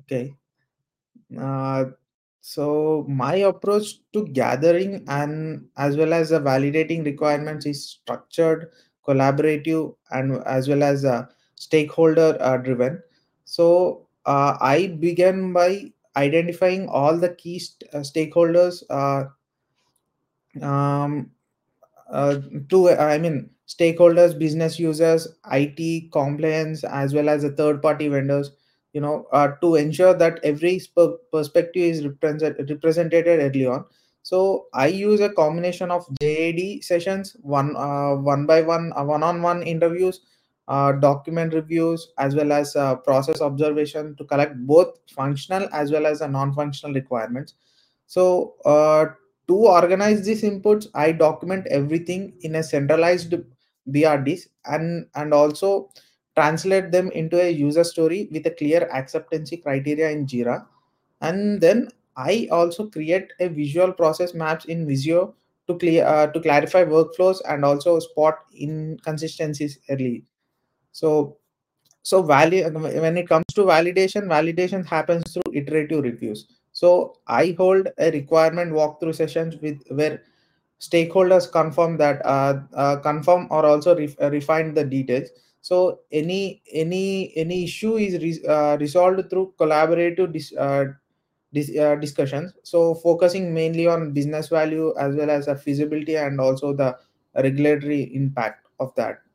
Okay. Uh, so my approach to gathering and as well as validating requirements is structured, collaborative, and as well as stakeholder driven. So I began by identifying all the key stakeholders. Um, to I mean stakeholders, business users, IT, compliance, as well as the third party vendors, to ensure that every perspective is represented early on. So I use a combination of JAD sessions, one by one, one-on-one interviews, document reviews, as well as process observation to collect both functional as well as non-functional requirements. So to organize these inputs, I document everything in a centralized BRDs, and also translate them into a user story with a clear acceptance criteria in Jira. And then I also create a visual process maps in Visio to clarify workflows and also spot inconsistencies early. So when it comes to validation happens through iterative reviews. So I hold a requirement walkthrough sessions with where stakeholders confirm or also refine the details. So any issue is resolved through collaborative discussions, so focusing mainly on business value as well as a feasibility and also the regulatory impact of that.